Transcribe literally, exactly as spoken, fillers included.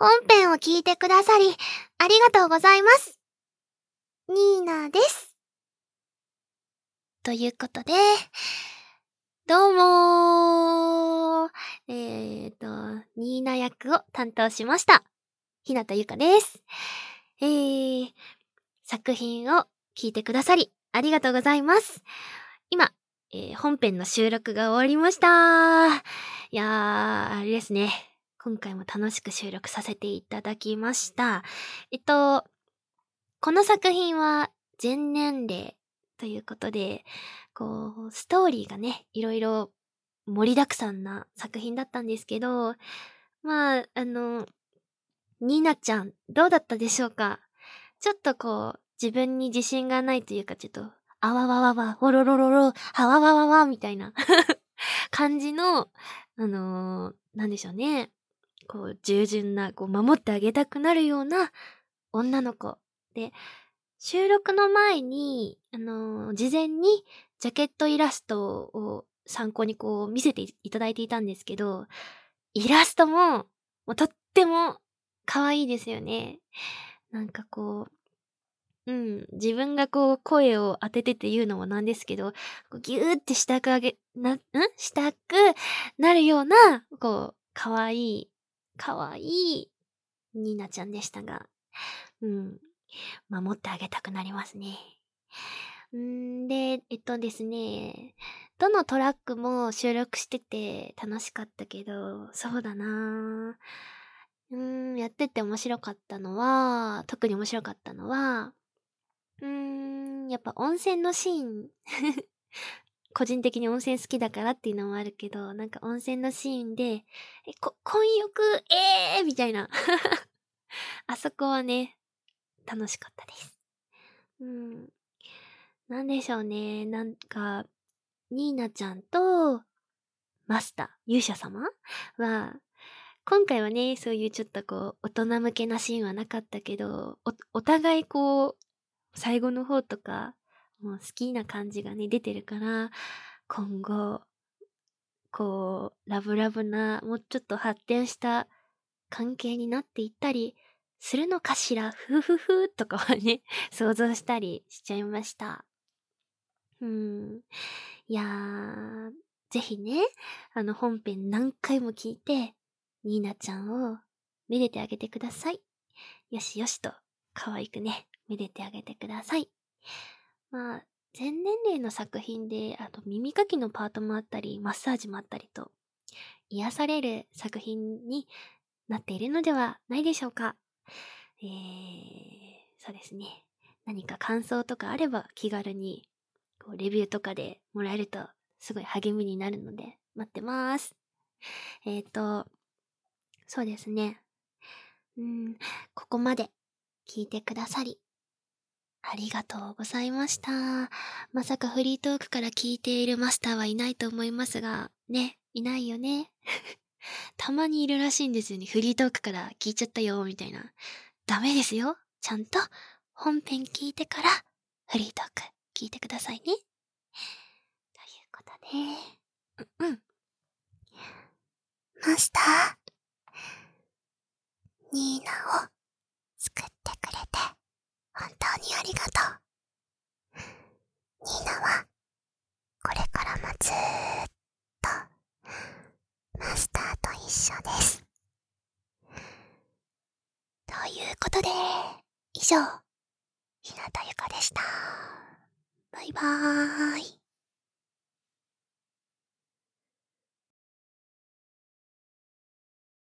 本編を聞いてくださり、ありがとうございます。ニーナです。ということで、どうもー。えーと、ニーナ役を担当しました。日向ゆかです。えー、作品を聞いてくださり、ありがとうございます。今、えー、本編の収録が終わりました。いやー、あれですね。今回も楽しく収録させていただきました。えっと、この作品は全年齢ということで、こう、ストーリーがね、いろいろ盛りだくさんな作品だったんですけど、まあ、あの、ニーナちゃん、どうだったでしょうか？ちょっとこう、自分に自信がないというか、ちょっと、あわわわわ、おろろろろ、はわわわわ、みたいな感じの、あのー、なんでしょうね。こう、従順な、こう、守ってあげたくなるような女の子。で、収録の前に、あのー、事前にジャケットイラストを参考にこう、見せていただいていたんですけど、イラストも、もうとっても可愛いですよね。なんかこう、うん、自分がこう声を当ててて言うのもなんですけど、ギューってしたくあげ、な、んしたくなるような、こう、可愛い、可愛いニーナちゃんでしたが、うん、守ってあげたくなりますね。んーで、えっとですね、どのトラックも収録してて楽しかったけど、そうだなぁ。うーん、やってて面白かったのは、特に面白かったのは、うーん、やっぱ温泉のシーン。個人的に温泉好きだからっていうのもあるけど、なんか温泉のシーンで、え、こ、混浴、えーみたいな。あそこはね、楽しかったです。うん。なんでしょうね。なんか、ニーナちゃんと、マスター、勇者様は、今回はね、そういうちょっとこう、大人向けなシーンはなかったけど、お、お互いこう、最後の方とか、もう好きな感じがね、出てるから、今後、こう、ラブラブな、もうちょっと発展した関係になっていったりするのかしら、ふふふとかはね、想像したりしちゃいました。うん。いやー、ぜひね、あの本編何回も聞いて、ニーナちゃんをめでてあげてください。よしよしと、可愛くね、めでてあげてください。まあ、全年齢の作品で、あと耳かきのパートもあったり、マッサージもあったりと、癒される作品になっているのではないでしょうか。えー、そうですね。何か感想とかあれば気軽に、こう、レビューとかでもらえると、すごい励みになるので、待ってます。えっと、そうですね。うん、ここまで聞いてくださり、ありがとうございました。まさかフリートークから聞いているマスターはいないと思いますが、ね、いないよね。たまにいるらしいんですよね。フリートークから聞いちゃったよ、みたいな。ダメですよ。ちゃんと本編聞いてからフリートーク聞いてくださいね。ということで、うん、うん。マスター、ニーナを救ってくれて本当にありがとう。ニーナはこれからもずーっとマスターと一緒です。ということで、以上、日向ゆかでした。バイバーイ。